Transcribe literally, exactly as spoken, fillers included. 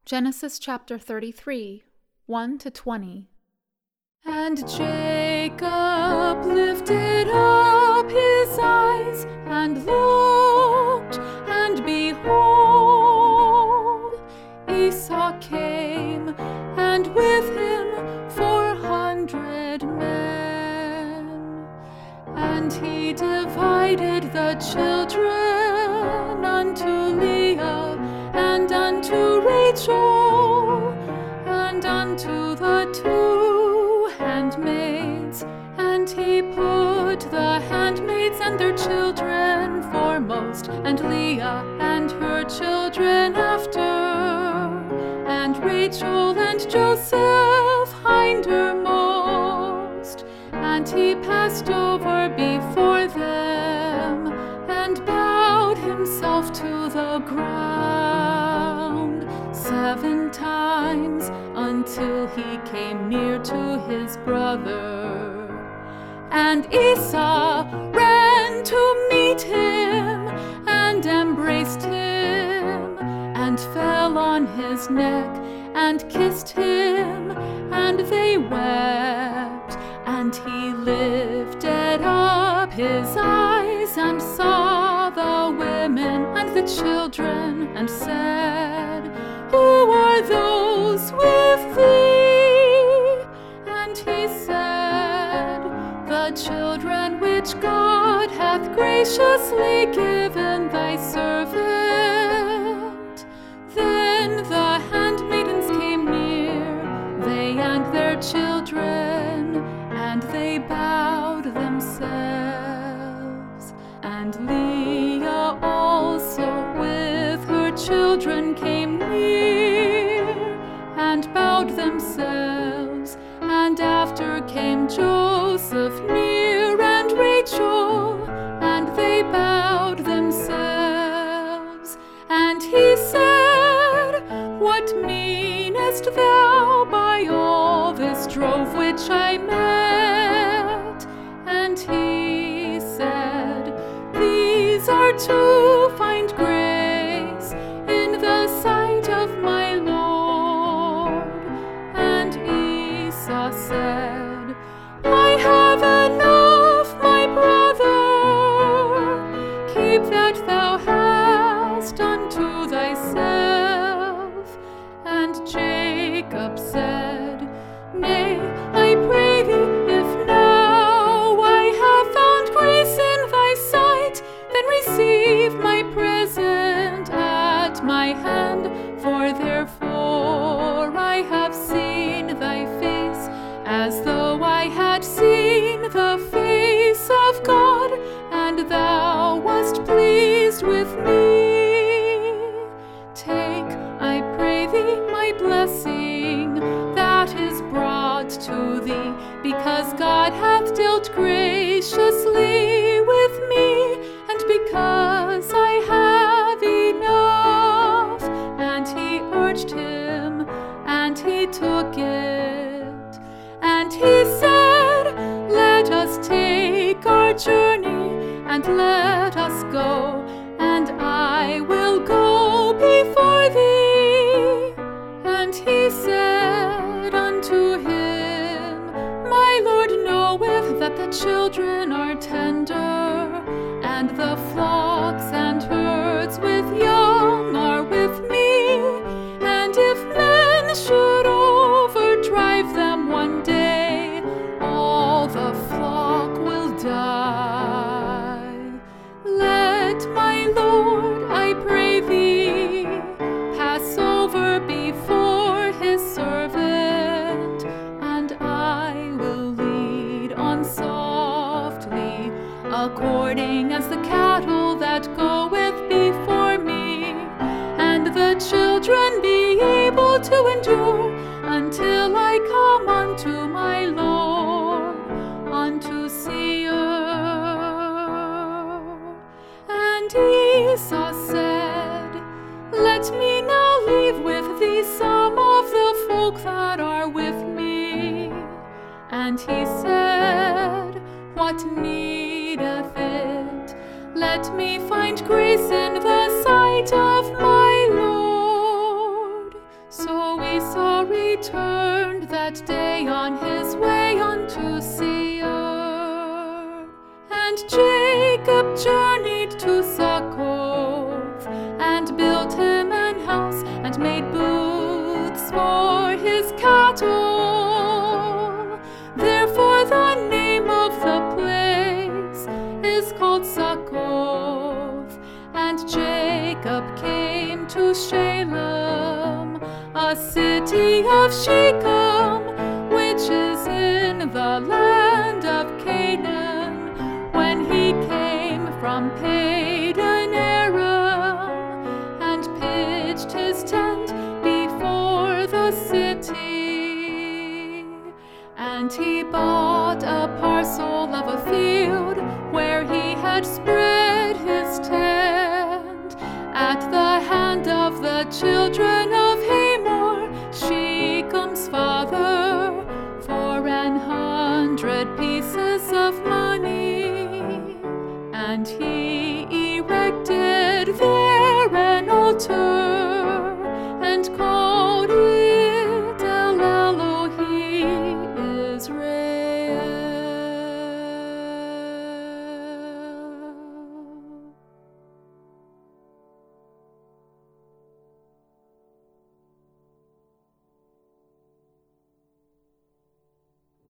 Genesis chapter thirty-three, one to twenty. And Jacob lifted up his eyes and looked, and behold, Esau came, and with him four hundred men. And he divided the children unto Leah, and unto Rachel, and unto the two handmaids. And he put the handmaids and their children foremost, and Leah and her children after, and Rachel and Joseph hindermost. And he passed over before them, and bowed himself to the ground seven times, until he came near to his brother. And Esau ran to meet him, and embraced him, and fell on his neck, and kissed him, and they wept. And he lifted up his eyes, and saw the women and the children, and said, Who are those with thee? And he said, The children which God hath graciously given thy servant. Then the handmaidens came near, they and their children, and they bowed themselves. And Leah also with her children came near, and bowed themselves. And after came Joseph near, and Rachel, and they bowed themselves. And he said, What meanest thou by all this drove which I met? And he said, These are to find grace in the sight of my Lord. And Esau said, I have enough, my brother, keep that thou hast unto thyself. And Jacob said, Nay, I pray thee, if now I have found grace in thy sight, then receive my present at my hand, for therefore I have seen thy face, as though I had seen the face of God, and thou wast pleased with me. Take, I pray thee, my blessing that is brought to thee, because God hath dealt graciously with me, and because I have enough. And he urged him, and he took it. And he said, Let us take our journey, and let us go, and I will go before thee. And he said unto him, My Lord knoweth that the children are tender, and the flocks and herds with young are with me. And if men should overdrive them one day, all the flock will die. Let my Lord, I pray thee, pass over before his servant, and I will lead on softly, according as the cattle that goeth before me, and the children be able to endure until I come unto my Lord, unto Seir. And Esau said, Let me now leave with thee some of the folk that are with me. And he said, What needeth it? Let me find grace in the sight of my Lord. So returned that day on his way unto Seir. And Jacob journeyed to Succoth, and built him an house, and made booths for his cattle. Therefore the name of the place is called Succoth. And Jacob came to Shalem, a city of Shechem, which is in the land of Canaan, when he came from Padan Aram, and pitched his tent before the city. And he bought a parcel of a field where he had spread his tent, at the hand of the children of Hamor, Shechem's father, for an hundred pieces of money. And he erected there an altar,